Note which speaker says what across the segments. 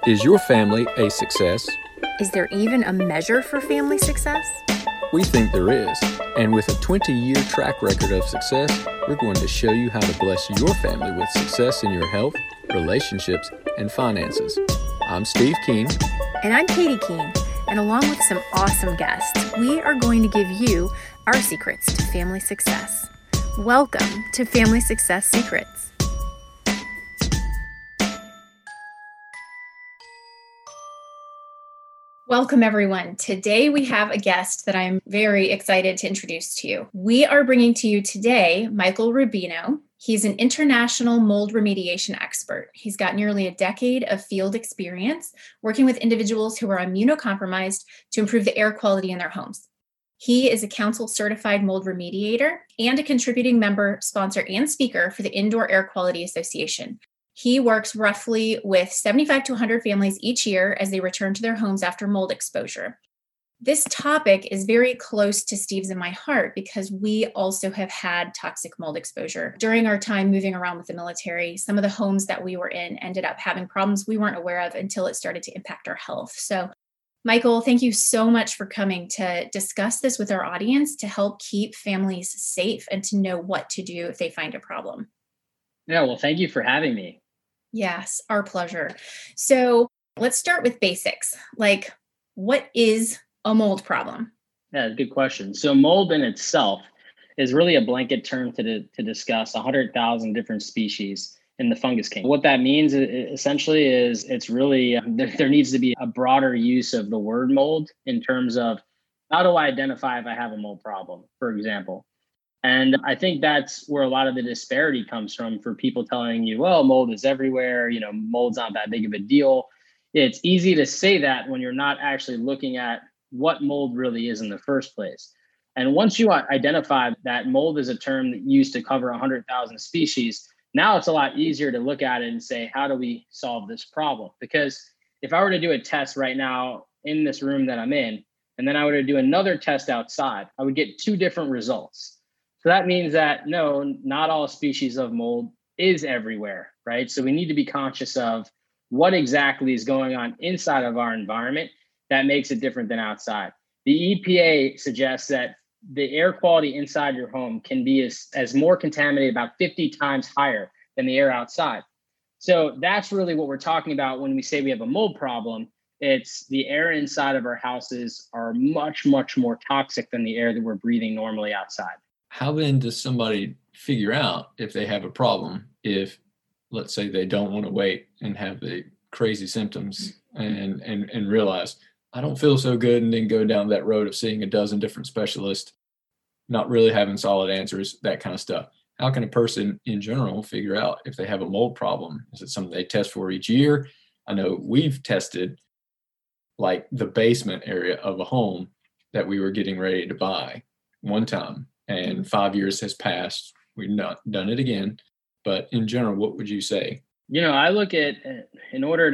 Speaker 1: Is your family a success?
Speaker 2: Is there even a measure for family success?
Speaker 1: We think there is, and with a 20-year track record of success, we're going to show you how to bless your family with success in your health, relationships, and finances. I'm Steve Keene.
Speaker 2: And I'm Katie Keene, and along with some awesome guests, we are going to give you our secrets to family success. Welcome to Family Success Secrets. Welcome, everyone. Today we have a guest that I'm very excited to introduce to you. We are bringing to you today Michael Rubino. He's an international mold remediation expert. He's got nearly a decade of field experience working with individuals who are immunocompromised to improve the air quality in their homes. He is a council certified mold remediator and a contributing member, sponsor, and speaker for the Indoor Air Quality Association. He works roughly with 75 to 100 families each year as they return to their homes after mold exposure. This topic is very close to Steve's and my heart because we also have had toxic mold exposure. During our time moving around with the military, some of the homes that we were in ended up having problems we weren't aware of until it started to impact our health. So, Michael, thank you so much for coming to discuss this with our audience to help keep families safe and to know what to do if they find a problem.
Speaker 3: Yeah, well, thank you for having me.
Speaker 2: Yes, our pleasure. So let's start with basics. Like, what is a mold problem?
Speaker 3: Yeah, good question. So mold in itself is really a blanket term to discuss 100,000 different species in the fungus kingdom. What that means essentially is it's really, there needs to be a broader use of the word mold in terms of how do I identify if I have a mold problem, for example. And I think that's where a lot of the disparity comes from for people telling you, well, mold is everywhere, mold's not that big of a deal. It's easy to say that when you're not actually looking at what mold really is in the first place. And once you identify that mold is a term that used to cover 100,000 species, now it's a lot easier to look at it and say, how do we solve this problem? Because if I were to do a test right now in this room that I'm in, and then I were to do another test outside, I would get two different results. So that means that no, not all species of mold is everywhere, right? So we need to be conscious of what exactly is going on inside of our environment that makes it different than outside. The EPA suggests that the air quality inside your home can be as more contaminated, about 50 times higher than the air outside. So that's really what we're talking about when we say we have a mold problem. It's the air inside of our houses are much, much more toxic than the air that we're breathing normally outside.
Speaker 1: How then does somebody figure out if they have a problem if, let's say, they don't want to wait and have the crazy symptoms and realize, I don't feel so good, and then go down that road of seeing a dozen different specialists, not really having solid answers, that kind of stuff? How can a person in general figure out if they have a mold problem? Is it something they test for each year? I know we've tested like the basement area of a home that we were getting ready to buy one time. And 5 years has passed. We've not done it again. But in general, what would you say?
Speaker 3: I look at, in order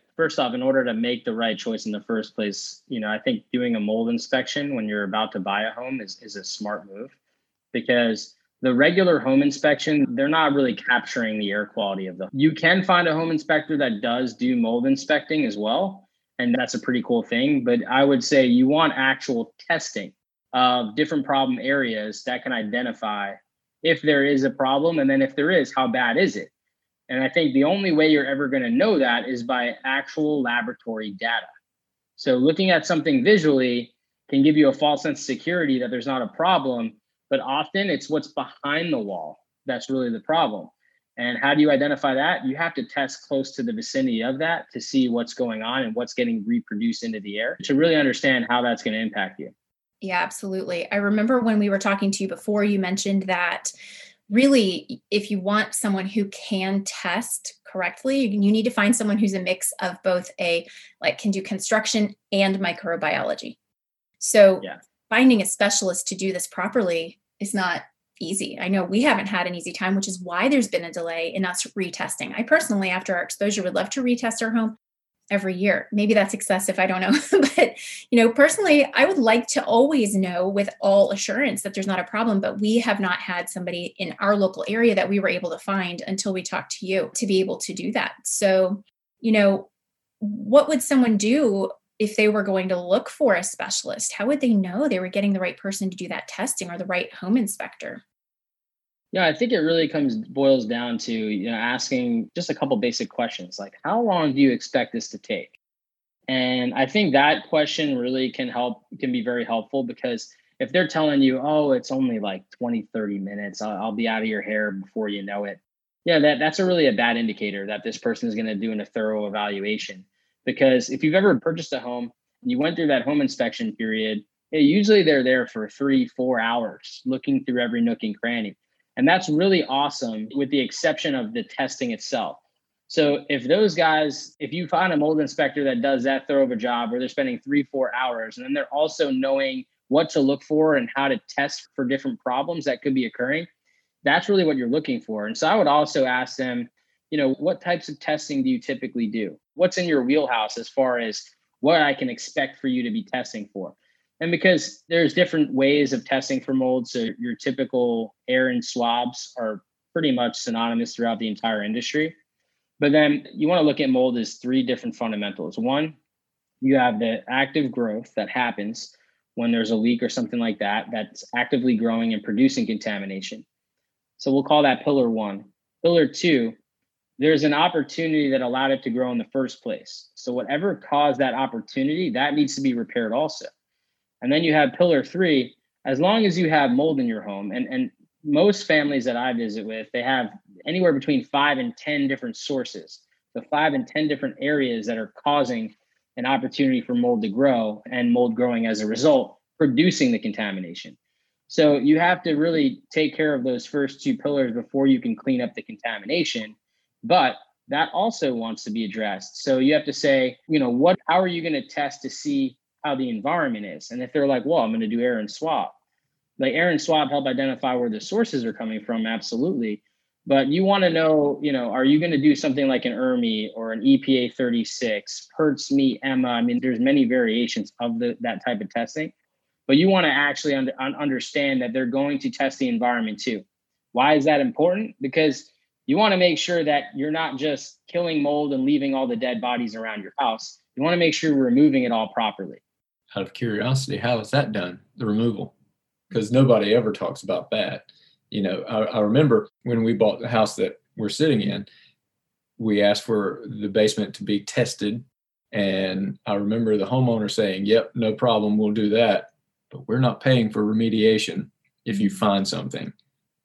Speaker 3: to make the right choice in the first place, I think doing a mold inspection when you're about to buy a home is a smart move, because the regular home inspection, they're not really capturing the air quality of You can find a home inspector that does do mold inspecting as well. And that's a pretty cool thing. But I would say you want actual testing of different problem areas that can identify if there is a problem, and then if there is, how bad is it? And I think the only way you're ever going to know that is by actual laboratory data. So looking at something visually can give you a false sense of security that there's not a problem, but often it's what's behind the wall that's really the problem. And how do you identify that? You have to test close to the vicinity of that to see what's going on and what's getting reproduced into the air to really understand how that's going to impact you.
Speaker 2: Yeah, absolutely. I remember when we were talking to you before, you mentioned that really, if you want someone who can test correctly, you need to find someone who's a mix of both can do construction and microbiology. So Finding a specialist to do this properly is not easy. I know we haven't had an easy time, which is why there's been a delay in us retesting. I personally, after our exposure, would love to retest our home every year. Maybe that's excessive. I don't know. But, personally, I would like to always know with all assurance that there's not a problem, but we have not had somebody in our local area that we were able to find until we talked to you to be able to do that. So, what would someone do if they were going to look for a specialist? How would they know they were getting the right person to do that testing or the right home inspector?
Speaker 3: Yeah, I think it really boils down to, asking just a couple basic questions like, how long do you expect this to take? And I think that question really can be very helpful, because if they're telling you, oh, it's only like 20, 30 minutes, I'll be out of your hair before you know it. Yeah, that's really a bad indicator that this person is going to do a thorough evaluation. Because if you've ever purchased a home and you went through that home inspection period, usually they're there for 3-4 hours looking through every nook and cranny. And that's really awesome, with the exception of the testing itself. So if you find a mold inspector that does that thorough of a job where they're spending 3-4 hours, and then they're also knowing what to look for and how to test for different problems that could be occurring, that's really what you're looking for. And so I would also ask them, what types of testing do you typically do? What's in your wheelhouse as far as what I can expect for you to be testing for? And because there's different ways of testing for mold, so your typical air and swabs are pretty much synonymous throughout the entire industry. But then you want to look at mold as 3 different fundamentals. One, you have the active growth that happens when there's a leak or something like that, that's actively growing and producing contamination. So we'll call that pillar 1. Pillar 2, there's an opportunity that allowed it to grow in the first place. So whatever caused that opportunity, that needs to be repaired also. And then you have pillar 3, as long as you have mold in your home, and most families that I visit with, they have anywhere between 5 and 10 different sources. So 5 and 10 different areas that are causing an opportunity for mold to grow, and mold growing as a result, producing the contamination. So you have to really take care of those first 2 pillars before you can clean up the contamination. But that also wants to be addressed. So you have to say, how are you going to test to see how the environment is? And if they're like, well, I'm going to do air and swab. Like, air and swab help identify where the sources are coming from, absolutely. But you want to know, are you going to do something like an ERMI or an EPA 36, Hertz, Me, EMA? I mean, there's many variations of that type of testing. But you want to actually understand that they're going to test the environment too. Why is that important? Because you want to make sure that you're not just killing mold and leaving all the dead bodies around your house. You want to make sure you're removing it all properly.
Speaker 1: Out of curiosity, how is that done, the removal? Because nobody ever talks about that. I remember when we bought the house that we're sitting in, we asked for the basement to be tested. And I remember the homeowner saying, yep, no problem, we'll do that. But we're not paying for remediation if you find something,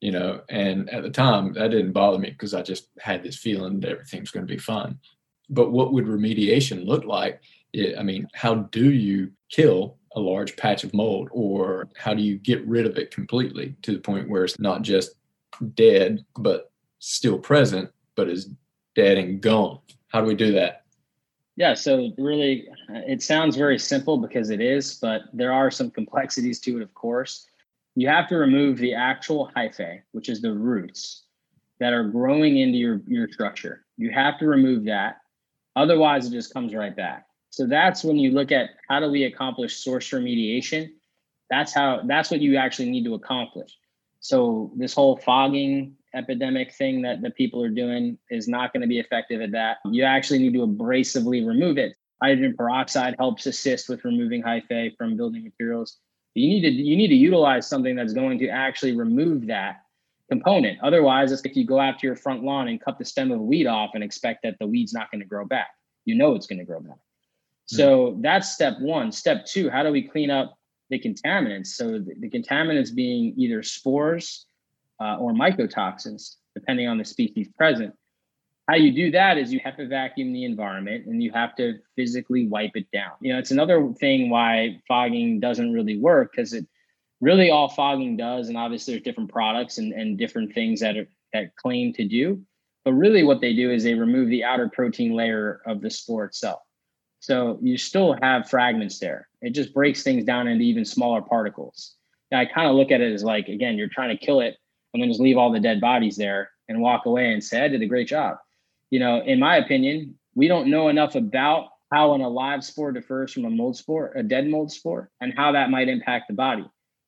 Speaker 1: and at the time that didn't bother me because I just had this feeling that everything's going to be fine. But what would remediation look like? How do you kill a large patch of mold, or how do you get rid of it completely to the point where it's not just dead, but still present, but is dead and gone? How do we do that?
Speaker 3: Yeah, so really, it sounds very simple because it is, but there are some complexities to it, of course. You have to remove the actual hyphae, which is the roots that are growing into your structure. You have to remove that. Otherwise, it just comes right back. So that's when you look at how do we accomplish source remediation. That's what you actually need to accomplish. So this whole fogging epidemic thing that the people are doing is not going to be effective at that. You actually need to abrasively remove it. Hydrogen peroxide helps assist with removing hyphae from building materials. You need to utilize something that's going to actually remove that component. Otherwise, it's if you go out to your front lawn and cut the stem of a weed off and expect that the weed's not going to grow back. It's going to grow back. So that's step 1. Step 2, how do we clean up the contaminants? So the contaminants being either spores or mycotoxins, depending on the species present. How you do that is you have to vacuum the environment and you have to physically wipe it down. It's another thing why fogging doesn't really work, because it really all fogging does, and obviously there's different products and different things that claim to do, but really what they do is they remove the outer protein layer of the spore itself. So you still have fragments there. It just breaks things down into even smaller particles. Now, I kind of look at it as like, again, you're trying to kill it and then just leave all the dead bodies there and walk away and say, I did a great job. In my opinion, we don't know enough about how an alive spore differs from a dead mold spore, and how that might impact the body.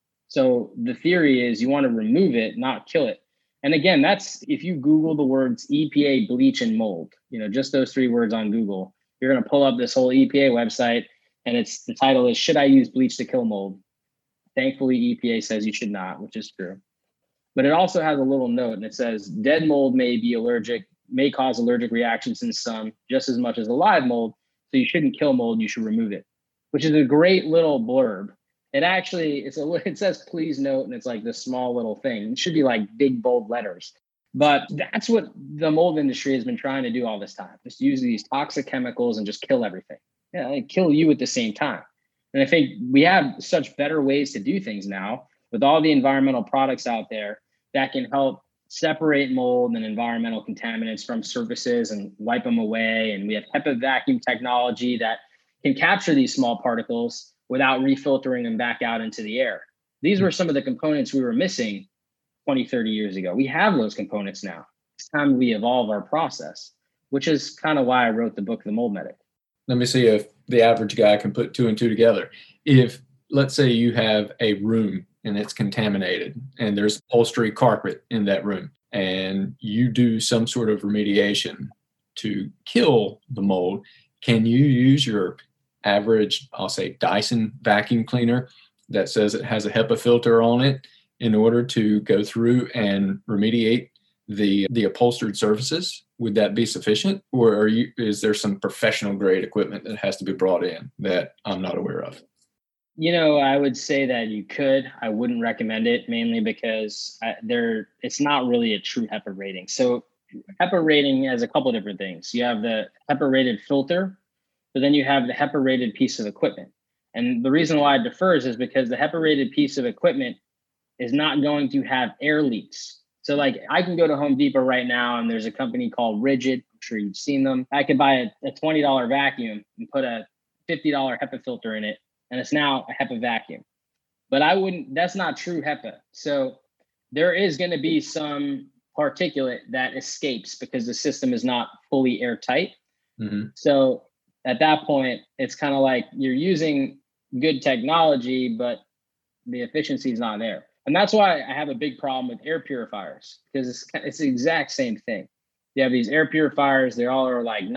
Speaker 3: So the theory is you want to remove it, not kill it. And again, that's if you Google the words EPA, bleach, and mold, just those 3 words on Google, you're going to pull up this whole EPA website, and the title is "Should I Use Bleach to Kill Mold?" Thankfully, EPA says you should not, which is true. But it also has a little note, and it says dead mold may cause allergic reactions in some just as much as a live mold. So you shouldn't kill mold, you should remove it, which is a great little blurb. It says please note, and it's like this small little thing. It should be like big bold letters. But that's what the mold industry has been trying to do all this time. Just use these toxic chemicals and just kill everything. Yeah, and kill you at the same time. And I think we have such better ways to do things now with all the environmental products out there that can help separate mold and environmental contaminants from surfaces and wipe them away. And we have HEPA vacuum technology that can capture these small particles without refiltering them back out into the air. These were some of the components we were missing 20, 30 years ago. We have those components now. It's time we evolve our process, which is kind of why I wrote the book, The Mold Medic.
Speaker 1: Let me see if the average guy can put 2 and 2 together. If, let's say, you have a room and it's contaminated and there's upholstery carpet in that room, and you do some sort of remediation to kill the mold, can you use your average, I'll say, Dyson vacuum cleaner that says it has a HEPA filter on it in order to go through and remediate the upholstered surfaces? Would that be sufficient, or is there some professional grade equipment that has to be brought in that I'm not aware of?
Speaker 3: I would say that you could. I wouldn't recommend it, mainly because it's not really a true HEPA rating. So HEPA rating has a couple of different things. You have the HEPA rated filter, but then you have the HEPA rated piece of equipment. And the reason why it differs is because the HEPA rated piece of equipment is not going to have air leaks. So like I can go to Home Depot right now and there's a company called Rigid. I'm sure you've seen them. I could buy a $20 vacuum and put a $50 HEPA filter in it, and it's now a HEPA vacuum. But that's not true HEPA. So there is going to be some particulate that escapes because the system is not fully airtight. Mm-hmm. So at that point, it's kind of like you're using good technology, but the efficiency is not there. And that's why I have a big problem with air purifiers, because it's the exact same thing. You have these air purifiers, they all are like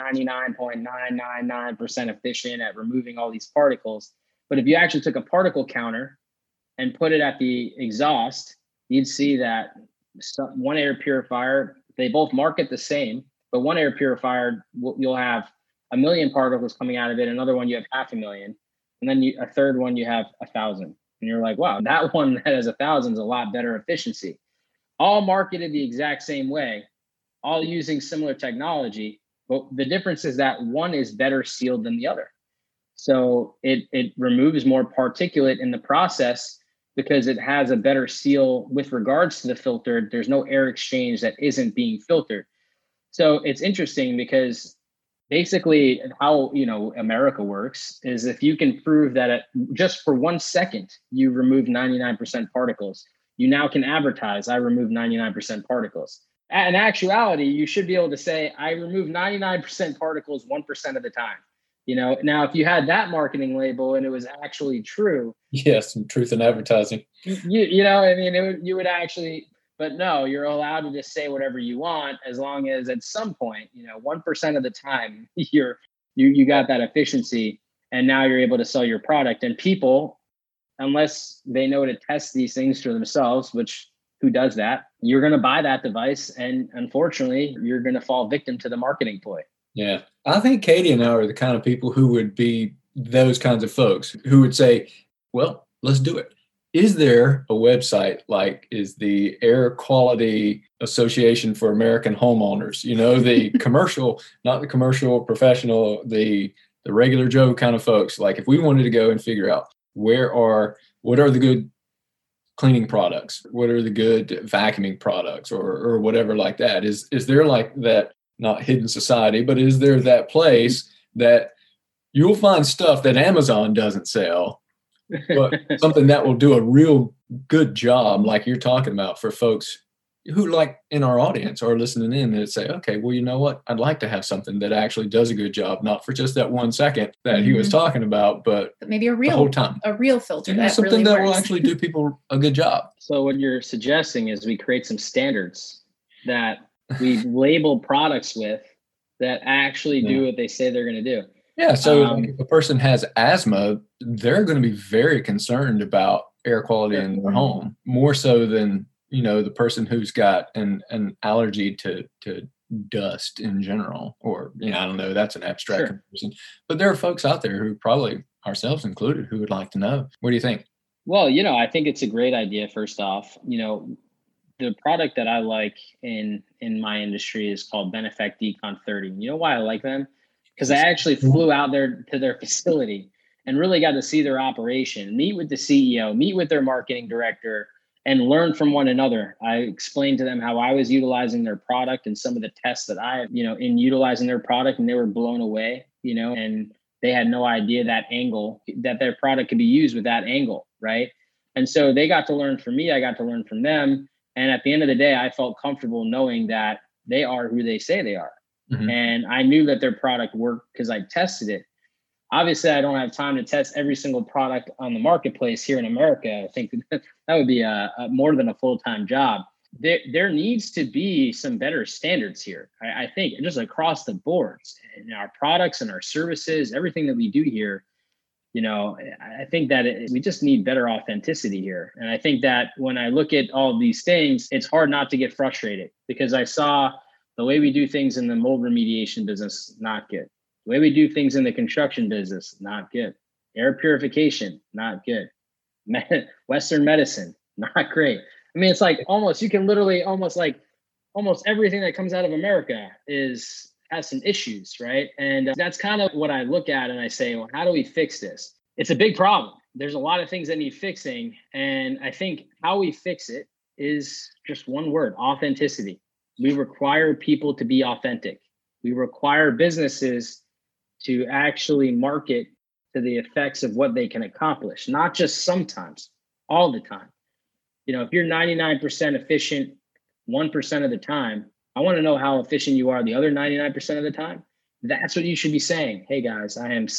Speaker 3: 99.999% efficient at removing all these particles. But if you actually took a particle counter and put it at the exhaust, you'd see that one air purifier, they both market the same, but one air purifier, you'll have 1 million particles coming out of it. Another one, you have 500,000. And then a third one, you have 1,000. And you're like, wow, that one that has 1,000 is a lot better efficiency. All marketed the exact same way, all using similar technology. But the difference is that one is better sealed than the other. So it removes more particulate in the process because it has a better seal with regards to the filter. There's no air exchange that isn't being filtered. So it's interesting because basically how America works is if you can prove that just for 1 second you remove 99% particles, you now can advertise, I remove 99% particles. In actuality, you should be able to say, I remove 99% particles 1% of the time. Now if you had that marketing label and it was actually true,
Speaker 1: yes, some truth in advertising.
Speaker 3: You would actually. But no, you're allowed to just say whatever you want as long as at some point, 1% of the time you got that efficiency, and now you're able to sell your product. And people, unless they know to test these things for themselves, which who does that, you're going to buy that device, and unfortunately, you're going to fall victim to the marketing ploy.
Speaker 1: Yeah, I think Katie and I are the kind of people who would be those kinds of folks who would say, "Well, let's do it." Is there a website like is the Air Quality Association for American Homeowners? The commercial, not the commercial, professional, the regular Joe kind of folks. Like if we wanted to go and figure out what are the good cleaning products, what are the good vacuuming products, or whatever like that. Is there like that, not hidden society, but is there that place that you'll find stuff that Amazon doesn't sell? But something that will do a real good job, like you're talking about, for folks who, like in our audience, are listening in and say, okay, well, you know what? I'd like to have something that actually does a good job, not for just that 1 second that he was talking about, but
Speaker 2: maybe the
Speaker 1: whole time.
Speaker 2: A real filter that
Speaker 1: something
Speaker 2: really
Speaker 1: that
Speaker 2: works.
Speaker 1: will actually do people a good job.
Speaker 3: So what you're suggesting is we create some standards that we label products with that actually do what they say they're going to do.
Speaker 1: Yeah. So like if a person has asthma, they're going to be very concerned about air quality in their home, more so than, the person who's got an allergy to dust in general, or, I don't know, that's an abstract comparison. But there are folks out there who probably, ourselves included, who would like to know. What do you think?
Speaker 3: Well, I think it's a great idea. First off, the product that I like in my industry is called Benefect Decon 30. You know why I like them? Because I actually flew out there to their facility and really got to see their operation, meet with the CEO, meet with their marketing director, and learn from one another. I explained to them how I was utilizing their product and some of the tests that I, in utilizing their product, and they were blown away, and they had no idea that their product could be used with that angle, right? And so they got to learn from me, I got to learn from them. And at the end of the day, I felt comfortable knowing that they are who they say they are. Mm-hmm. And I knew that their product worked because I tested it. Obviously, I don't have time to test every single product on the marketplace here in America. I think that would be a more than a full-time job. There needs to be some better standards here. I think just across the boards, in our products and our services, everything that we do here, I think that we just need better authenticity here. And I think that when I look at all of these things, it's hard not to get frustrated because I saw the way we do things in the mold remediation business, not good. The way we do things in the construction business, not good. Air purification, not good. Western medicine, not great. I mean, it's like almost everything that comes out of America has some issues, right? And that's kind of what I look at and I say, well, how do we fix this? It's a big problem. There's a lot of things that need fixing. And I think how we fix it is just one word: authenticity. We require people to be authentic. We require businesses to actually market to the effects of what they can accomplish, not just sometimes, all the time. If you're 99% efficient 1% of the time, I want to know how efficient you are the other 99% of the time. That's what you should be saying. Hey guys, I am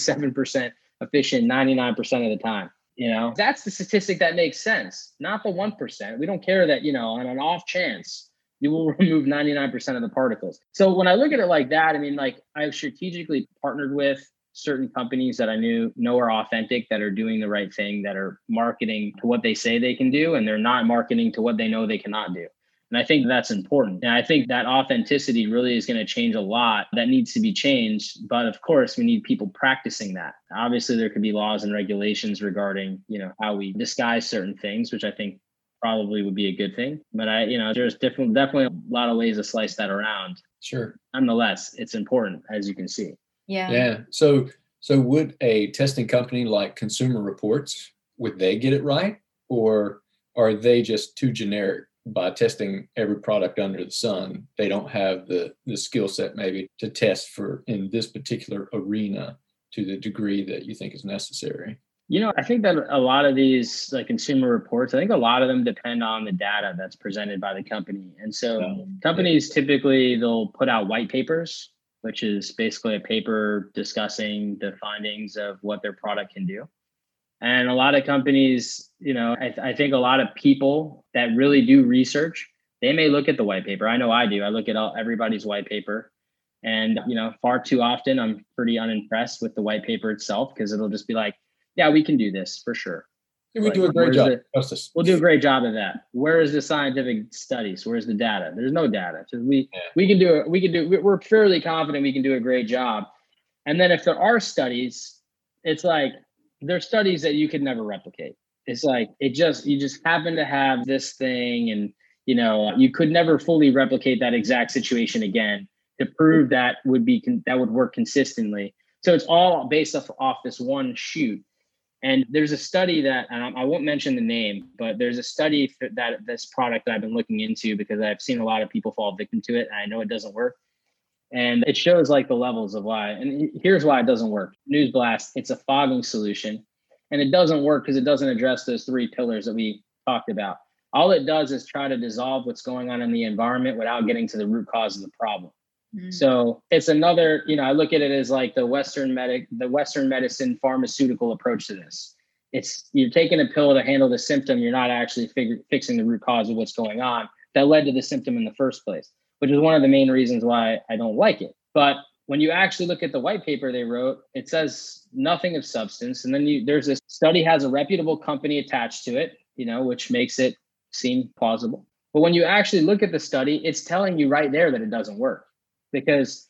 Speaker 3: 67% efficient 99% of the time. That's the statistic that makes sense, not the 1%. We don't care that, on an off chance, you will remove 99% of the particles. So when I look at it like that, I mean, like I've strategically partnered with certain companies that I know are authentic, that are doing the right thing, that are marketing to what they say they can do, and they're not marketing to what they know they cannot do. And I think that's important. And I think that authenticity really is going to change a lot that needs to be changed. But of course, we need people practicing that. Obviously, there could be laws and regulations regarding, how we disguise certain things, which I think probably would be a good thing. But there's definitely a lot of ways to slice that around.
Speaker 1: Sure.
Speaker 3: Nonetheless, it's important, as you can see.
Speaker 2: Yeah.
Speaker 1: Yeah. So would a testing company like Consumer Reports, would they get it right? Or are they just too generic by testing every product under the sun? They don't have the skill set maybe to test for in this particular arena to the degree that you think is necessary.
Speaker 3: I think that a lot of these like Consumer Reports, I think a lot of them depend on the data that's presented by the company. And so companies typically, they'll put out white papers, which is basically a paper discussing the findings of what their product can do. And a lot of companies, I think a lot of people that really do research, they may look at the white paper. I know I do. I look at everybody's white paper. And, far too often, I'm pretty unimpressed with the white paper itself, because it'll just be like, yeah, we can do this for sure.
Speaker 1: We do a great job.
Speaker 3: We'll do a great job of that. Where is the scientific studies? Where's the data? There's no data. So we can do it. We're fairly confident we can do a great job. And then if there are studies, it's like there's studies that you could never replicate. It's like you just happen to have this thing, and you could never fully replicate that exact situation again to prove that would work consistently. So it's all based off this one shoot. And there's a study that, and I won't mention the name, but there's a study that this product that I've been looking into, because I've seen a lot of people fall victim to it, and I know it doesn't work. And it shows like the levels of why. And here's why it doesn't work. News blast, it's a fogging solution. And it doesn't work because it doesn't address those 3 pillars that we talked about. All it does is try to dissolve what's going on in the environment without getting to the root cause of the problem. So it's another, I look at it as like the Western medicine pharmaceutical approach to this. It's you're taking a pill to handle the symptom. You're not actually fixing the root cause of what's going on that led to the symptom in the first place, which is one of the main reasons why I don't like it. But when you actually look at the white paper they wrote, it says nothing of substance. And then there's this study has a reputable company attached to it, which makes it seem plausible. But when you actually look at the study, it's telling you right there that it doesn't work, because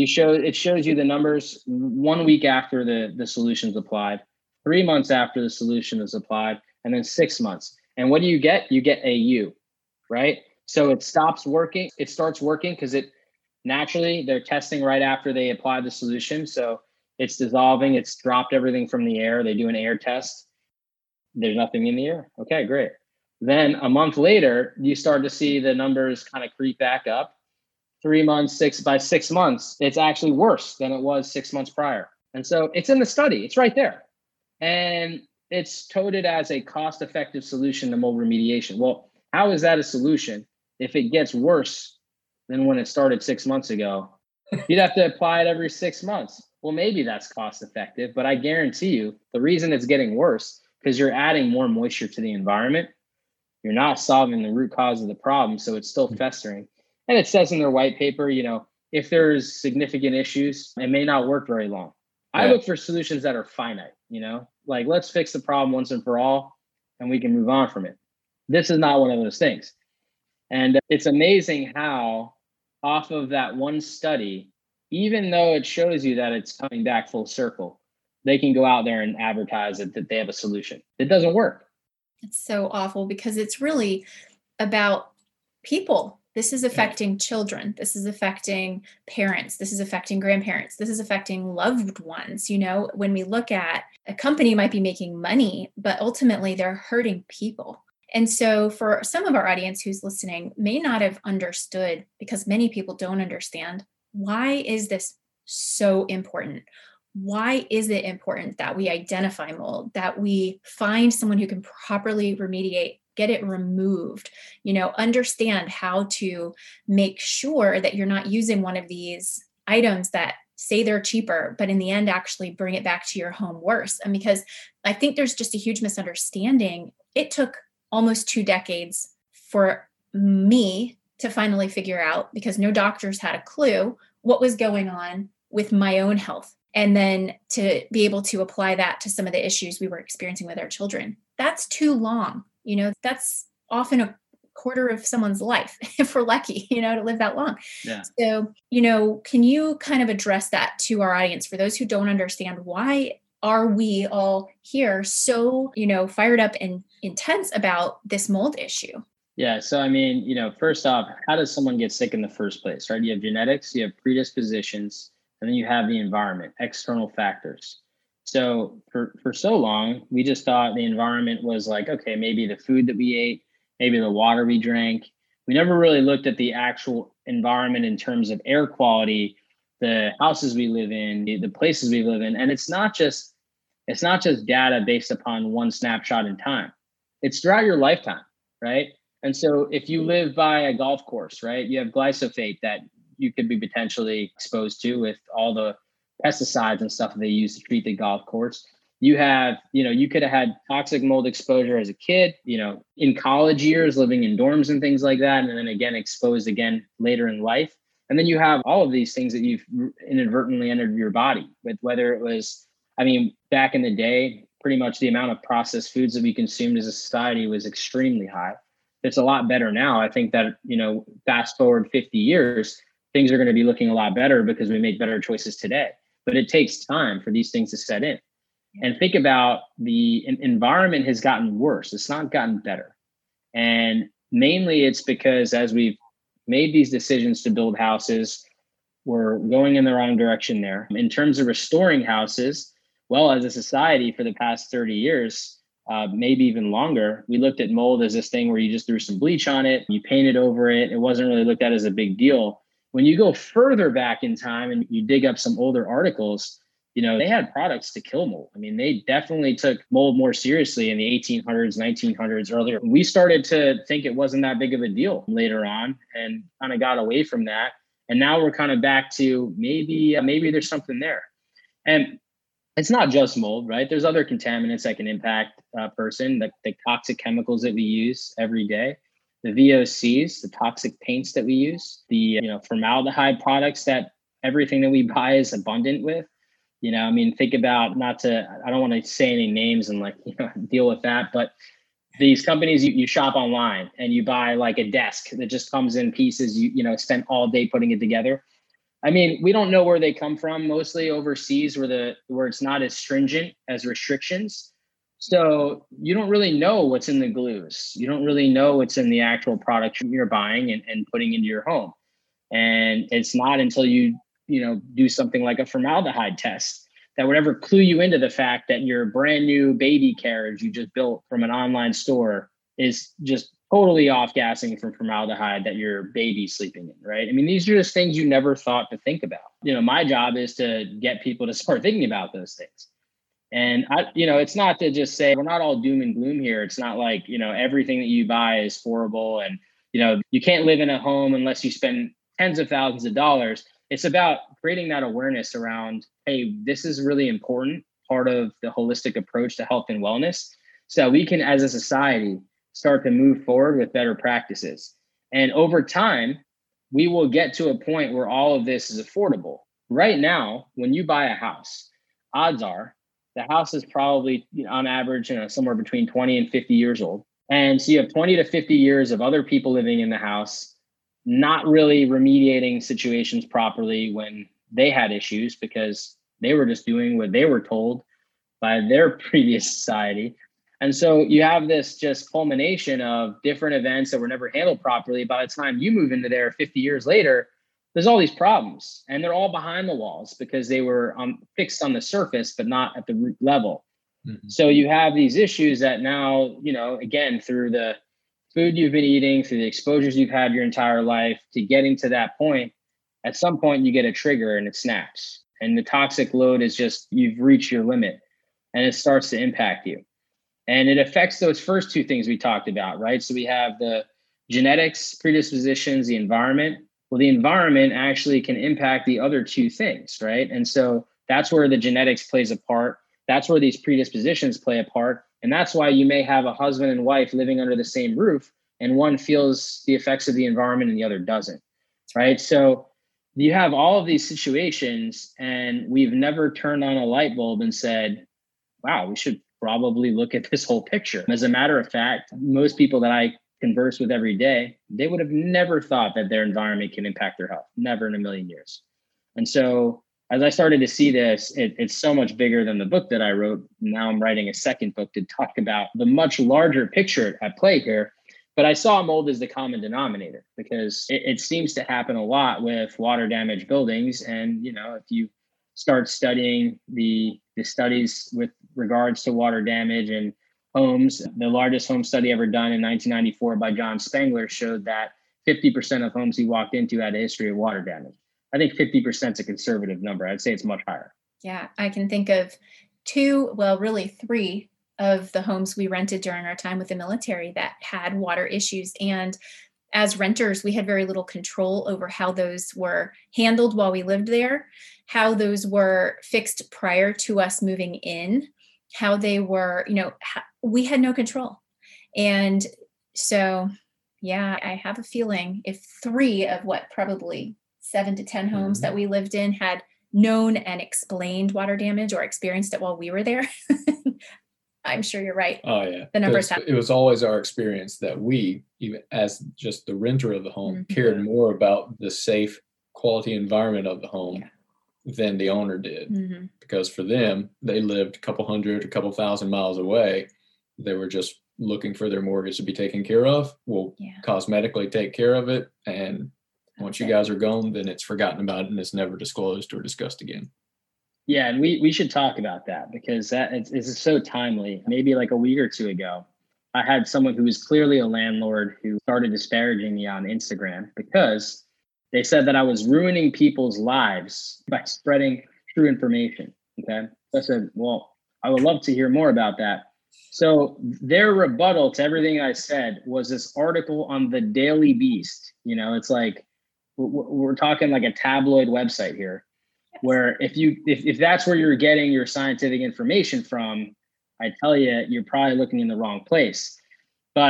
Speaker 3: it shows you the numbers 1 week after the solution's applied, 3 months after the solution is applied, and then 6 months. And what do you get? You get a U, right? So it stops working. It starts working because naturally they're testing right after they apply the solution. So it's dissolving. It's dropped everything from the air. They do an air test. There's nothing in the air. Okay, great. Then a month later, you start to see the numbers kind of creep back up. 3 months, by 6 months, it's actually worse than it was 6 months prior. And so it's in the study. It's right there. And it's touted as a cost-effective solution to mold remediation. Well, how is that a solution if it gets worse than when it started 6 months ago? You'd have to apply it every 6 months. Well, maybe that's cost-effective, but I guarantee you the reason it's getting worse because you're adding more moisture to the environment. You're not solving the root cause of the problem, so it's still festering. And it says in their white paper, if there's significant issues, it may not work very long. I look for solutions that are finite, like let's fix the problem once and for all, and we can move on from it. This is not one of those things. And it's amazing how off of that one study, even though it shows you that it's coming back full circle, they can go out there and advertise that they have a solution. It doesn't work.
Speaker 2: It's so awful because it's really about people. This is affecting children. This is affecting parents. This is affecting grandparents. This is affecting loved ones. When we look at a company might be making money, but ultimately they're hurting people. And so for some of our audience who's listening may not have understood, because many people don't understand, why is this so important? Why is it important that we identify mold, that we find someone who can properly remediate, get it removed, understand how to make sure that you're not using one of these items that say they're cheaper, but in the end actually bring it back to your home worse. And because I think there's just a huge misunderstanding. It took almost 2 decades for me to finally figure out, because no doctors had a clue what was going on with my own health. And then to be able to apply that to some of the issues we were experiencing with our children. That's too long. That's often a quarter of someone's life, if we're lucky, to live that long.
Speaker 3: Yeah.
Speaker 2: So, can you kind of address that to our audience for those who don't understand, why are we all here so, fired up and intense about this mold issue?
Speaker 3: Yeah. So, first off, how does someone get sick in the first place, right? You have genetics, you have predispositions, and then you have the environment, external factors. So for so long, we just thought the environment was like, okay, maybe the food that we ate, maybe the water we drank. We never really looked at the actual environment in terms of air quality, the houses we live in, the places we live in. And it's not just data based upon one snapshot in time. It's throughout your lifetime, right? And so if you live by a golf course, right, you have glyphosate that you could be potentially exposed to with all the pesticides and stuff that they use to treat the golf course. You have, you could have had toxic mold exposure as a kid, in college years, living in dorms and things like that. And then again, exposed again later in life. And then you have all of these things that you've inadvertently entered your body with, whether it was, back in the day, pretty much the amount of processed foods that we consumed as a society was extremely high. It's a lot better now. I think that, fast forward 50 years, things are going to be looking a lot better because we make better choices today. But it takes time for these things to set in. And think about the environment has gotten worse. It's not gotten better. And mainly it's because as we've made these decisions to build houses, we're going in the wrong direction there. In terms of restoring houses, well, as a society for the past 30 years, maybe even longer, we looked at mold as this thing where you just threw some bleach on it, you painted over it. It wasn't really looked at as a big deal. When you go further back in time and you dig up some older articles, they had products to kill mold. They definitely took mold more seriously in the 1800s, 1900s, earlier. We started to think it wasn't that big of a deal later on and kind of got away from that. And now we're kind of back to maybe there's something there. And it's not just mold, right? There's other contaminants that can impact a person, the toxic chemicals that we use every day. The VOCs, the toxic paints that we use, the formaldehyde products that everything that we buy is abundant with. I mean, think about, I don't want to say any names and deal with that, but these companies you shop online and you buy like a desk that just comes in pieces, spend all day putting it together. I mean, we don't know where they come from, mostly overseas where it's not as stringent as restrictions. So you don't really know what's in the glues. You don't really know what's in the actual product you're buying and putting into your home. And it's not until you do something like a formaldehyde test that would ever clue you into the fact that your brand new baby carriage you just built from an online store is just totally off-gassing from formaldehyde that your baby's sleeping in, right? I mean, these are just things you never thought to think about. My job is to get people to start thinking about those things. And it's not to just say we're not all doom and gloom here. It's not like, everything that you buy is horrible and, you can't live in a home unless you spend tens of thousands of dollars. It's about creating that awareness around, hey, this is really important part of the holistic approach to health and wellness, so we can, as a society, start to move forward with better practices. And over time, we will get to a point where all of this is affordable. Right now, when you buy a house, odds are the house is probably on average, somewhere between 20 and 50 years old. And so you have 20 to 50 years of other people living in the house, not really remediating situations properly when they had issues because they were just doing what they were told by their previous society. And so you have this just culmination of different events that were never handled properly. By the time you move into there 50 years later, there's all these problems and they're all behind the walls because they were fixed on the surface, but not at the root level. Mm-hmm. So you have these issues that now, again, through the food you've been eating, through the exposures you've had your entire life to getting to that point, at some point you get a trigger and it snaps. And the toxic load is just, you've reached your limit and it starts to impact you. And it affects those first two things we talked about, right? So we have the genetics, predispositions, the environment. Well, the environment actually can impact the other two things, right? And so that's where the genetics plays a part. That's where these predispositions play a part. And that's why you may have a husband and wife living under the same roof and one feels the effects of the environment and the other doesn't, right? So you have all of these situations and we've never turned on a light bulb and said, wow, we should probably look at this whole picture. As a matter of fact, most people that I converse with every day, they would have never thought that their environment can impact their health, never in a million years. And so as I started to see this, it's so much bigger than the book that I wrote. Now I'm writing a second book to talk about the much larger picture at play here. But I saw mold as the common denominator because it seems to happen a lot with water damaged buildings. And, if you start studying the studies with regards to water damage and homes, the largest home study ever done in 1994 by John Spengler showed that 50% of homes he walked into had a history of water damage. I think 50% is a conservative number. I'd say it's much higher.
Speaker 2: Yeah, I can think of three of the homes we rented during our time with the military that had water issues. And as renters, we had very little control over how those were handled while we lived there, how those were fixed prior to us moving in, how they were, we had no control. And so, yeah, I have a feeling if 3 of probably 7 to 10 homes that we lived in had known and explained water damage or experienced it while we were there, I'm sure you're right.
Speaker 1: Oh, yeah.
Speaker 2: The numbers
Speaker 1: it was always our experience that we, even as just the renter of the home, cared more about the safe quality environment of the home than the owner did. Mm-hmm. Because for them, they lived a couple thousand miles away. They were just looking for their mortgage to be taken care of. We'll cosmetically take care of it. And once you guys are gone, then it's forgotten about and it's never disclosed or discussed again.
Speaker 3: Yeah, and we should talk about that because it's so timely. Maybe like a week or two ago, I had someone who was clearly a landlord who started disparaging me on Instagram because they said that I was ruining people's lives by spreading true information. Okay. So I said, well, I would love to hear more about that. So their rebuttal to everything I said was this article on the Daily Beast. It's like, we're talking like a tabloid website here, where if that's where you're getting your scientific information from, I tell you, you're probably looking in the wrong place. But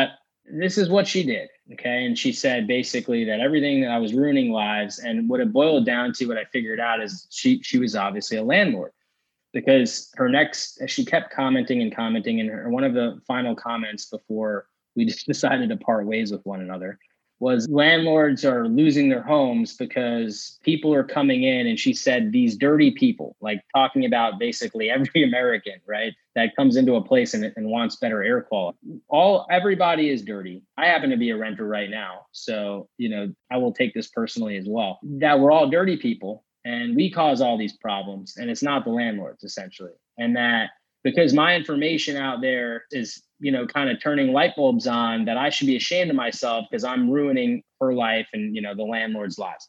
Speaker 3: This is what she did. Okay. And she said basically that everything that I was ruining lives. And what it boiled down to, what I figured out is she was obviously a landlord, because she kept commenting and commenting. And one of the final comments before we just decided to part ways with one another was, landlords are losing their homes because people are coming in. And she said, these dirty people, like talking about basically every American, right, that comes into a place and wants better air quality. Everybody is dirty. I happen to be a renter right now. So, I will take this personally as well, that we're all dirty people and we cause all these problems, and it's not the landlords essentially. And that because my information out there is, kind of turning light bulbs on, that I should be ashamed of myself because I'm ruining her life and, the landlord's lives.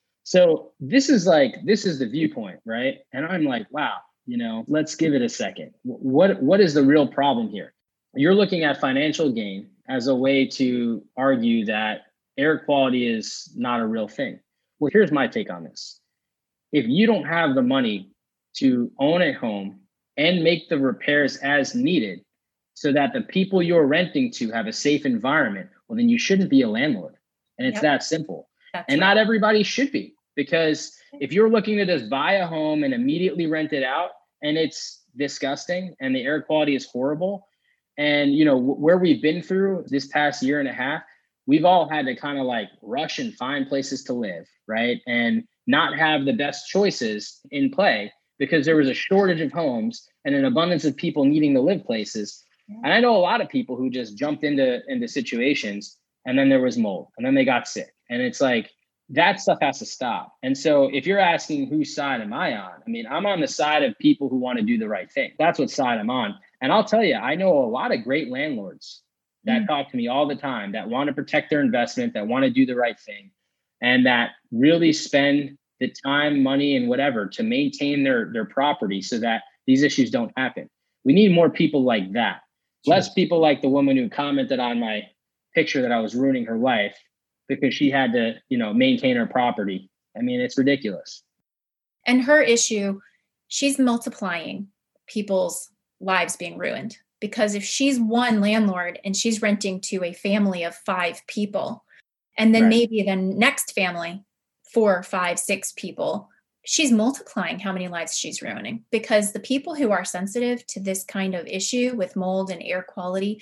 Speaker 3: So this is the viewpoint, right? And I'm like, wow, let's give it a second. What is the real problem here? You're looking at financial gain as a way to argue that air quality is not a real thing. Well, here's my take on this. If you don't have the money to own a home and make the repairs as needed so that the people you're renting to have a safe environment, well, then you shouldn't be a landlord. And it's that simple. And not everybody should be, because if you're looking to just buy a home and immediately rent it out and it's disgusting and the air quality is horrible, and where we've been through this past year and a half, we've all had to kind of like rush and find places to live, right? And not have the best choices in play because there was a shortage of homes and an abundance of people needing to live places. And I know a lot of people who just jumped into situations, and then there was mold and then they got sick. And it's like, that stuff has to stop. And so if you're asking whose side am I on? I mean, I'm on the side of people who want to do the right thing. That's what side I'm on. And I'll tell you, I know a lot of great landlords that talk to me all the time, that want to protect their investment, that want to do the right thing, and that really spend the time, money, and whatever to maintain their property so that these issues don't happen. We need more people like that. Less people like the woman who commented on my picture that I was ruining her life because she had to, maintain her property. I mean, it's ridiculous.
Speaker 2: And her issue, she's multiplying people's lives being ruined, because if she's one landlord and she's renting to a family of 5 people, and then maybe the next family, 4, 5, 6 people, she's multiplying how many lives she's ruining, because the people who are sensitive to this kind of issue with mold and air quality,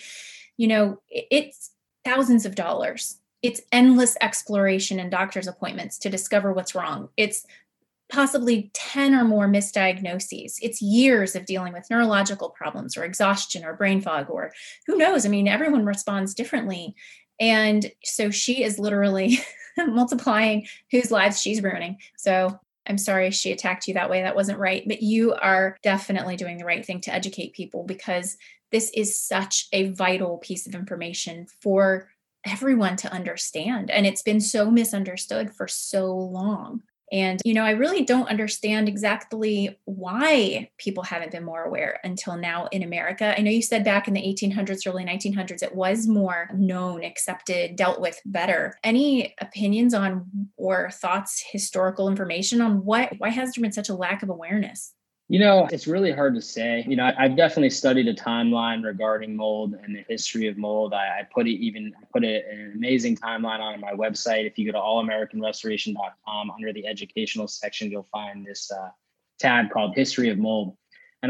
Speaker 2: it's thousands of dollars. It's endless exploration and doctor's appointments to discover what's wrong. It's possibly 10 or more misdiagnoses. It's years of dealing with neurological problems or exhaustion or brain fog, or who knows? I mean, everyone responds differently. And so she is literally multiplying whose lives she's ruining. So I'm sorry she attacked you that way. That wasn't right. But you are definitely doing the right thing to educate people, because this is such a vital piece of information for everyone to understand. And it's been so misunderstood for so long. And, I really don't understand exactly why people haven't been more aware until now in America. I know you said back in the 1800s, early 1900s, it was more known, accepted, dealt with better. Any opinions on or thoughts, historical information on why has there been such a lack of awareness?
Speaker 3: It's really hard to say. I've definitely studied a timeline regarding mold and the history of mold. I put an amazing timeline on my website. If you go to allamericanrestoration.com, under the educational section, you'll find this tab called History of Mold. And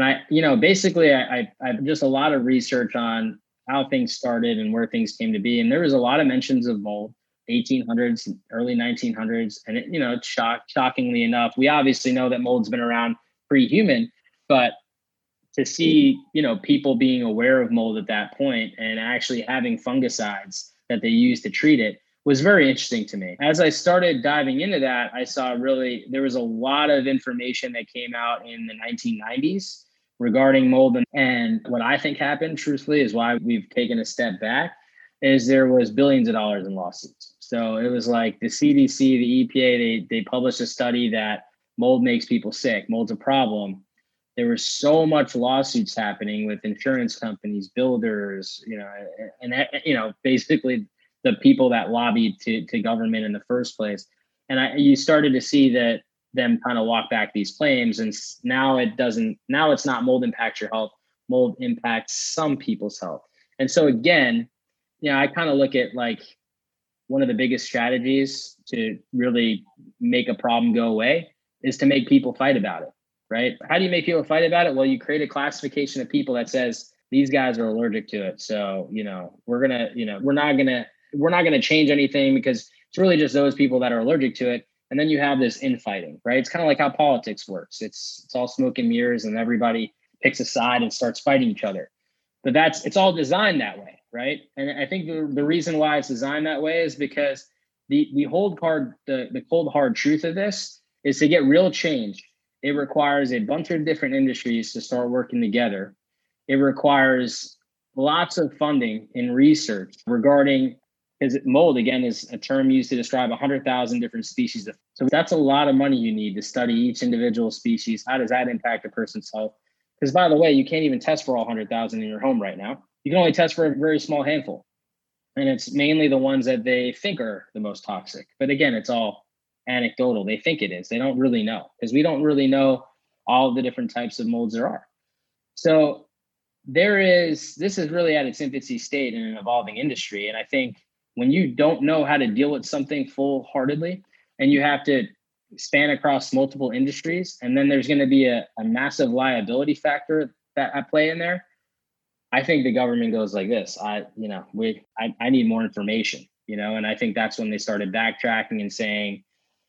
Speaker 3: I've just a lot of research on how things started and where things came to be. And there was a lot of mentions of mold, 1800s, early 1900s. And shockingly enough, we obviously know that mold's been around pre-human, but to see, people being aware of mold at that point and actually having fungicides that they use to treat it was very interesting to me. As I started diving into that, I saw there was a lot of information that came out in the 1990s regarding mold. And what I think happened, truthfully, is why we've taken a step back, is there was billions of dollars in lawsuits. So it was like the CDC, the EPA, they published a study that mold makes people sick. Mold's a problem. There was so much lawsuits happening with insurance companies, builders, and basically the people that lobbied to government in the first place. And you started to see that them kind of walk back these claims. And now it's not mold impacts your health. Mold impacts some people's health. And so again, I kind of look at like one of the biggest strategies to really make a problem go away is to make people fight about it, right? How do you make people fight about it? Well, you create a classification of people that says these guys are allergic to it. So, we're not going to change anything because it's really just those people that are allergic to it. And then you have this infighting, right? It's kind of like how politics works. It's all smoke and mirrors and everybody picks a side and starts fighting each other. But it's all designed that way, right? And I think the reason why it's designed that way is because the cold hard truth of this is to get real change. It requires a bunch of different industries to start working together. It requires lots of funding in research regarding, because mold, again, is a term used to describe 100,000 different species. So that's a lot of money you need to study each individual species. How does that impact a person's health? Because by the way, you can't even test for all 100,000 in your home right now. You can only test for a very small handful. And it's mainly the ones that they think are the most toxic. But again, it's all anecdotal. They think it is. They don't really know, because we don't really know all of the different types of molds there are. So this is really at its infancy state in an evolving industry. And I think when you don't know how to deal with something full-heartedly and you have to span across multiple industries, and then there's going to be a massive liability factor that at play in there, I think the government goes like this. I need more information, and I think that's when they started backtracking and saying,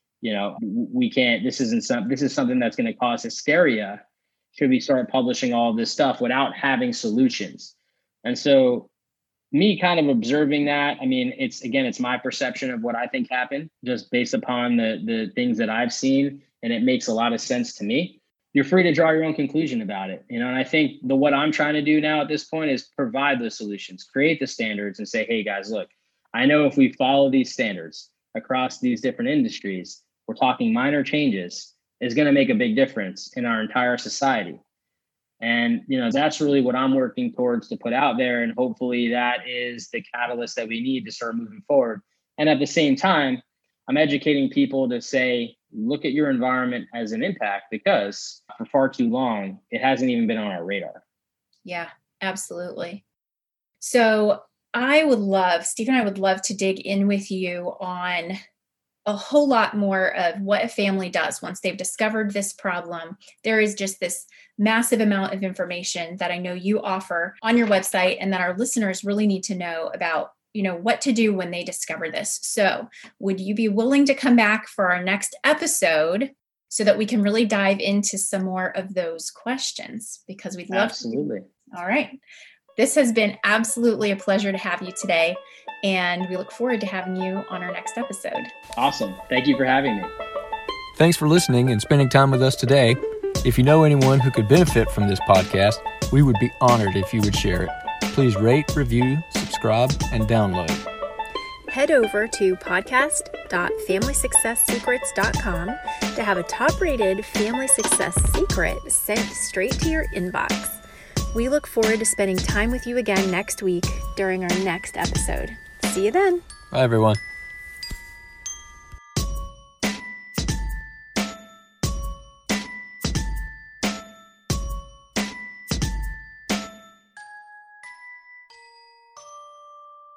Speaker 3: we can't, this is something that's going to cause hysteria. Should we start publishing all this stuff without having solutions? And so me kind of observing that, it's my perception of what I think happened just based upon the things that I've seen. And it makes a lot of sense to me. You're free to draw your own conclusion about it. And I think what I'm trying to do now at this point is provide the solutions, create the standards and say, hey guys, look, I know if we follow these standards across these different industries, we're talking minor changes, is going to make a big difference in our entire society. And, that's really what I'm working towards to put out there. And hopefully that is the catalyst that we need to start moving forward. And at the same time, I'm educating people to say, look at your environment as an impact, because for far too long, it hasn't even been on our radar.
Speaker 2: Yeah, absolutely. So Steve and I would love to dig in with you on a whole lot more of what a family does once they've discovered this problem. There is just this massive amount of information that I know you offer on your website and that our listeners really need to know about, what to do when they discover this. So would you be willing to come back for our next episode so that we can really dive into some more of those questions? Because we'd love
Speaker 3: Absolutely.
Speaker 2: All right. This has been absolutely a pleasure to have you today, and we look forward to having you on our next episode.
Speaker 3: Awesome. Thank you for having me.
Speaker 1: Thanks for listening and spending time with us today. If you know anyone who could benefit from this podcast, we would be honored if you would share it. Please rate, review, subscribe, and download.
Speaker 4: Head over to podcast.familysuccesssecrets.com to have a top-rated family success secret sent straight to your inbox. We look forward to spending time with you again next week during our next episode. See you then.
Speaker 1: Bye, everyone.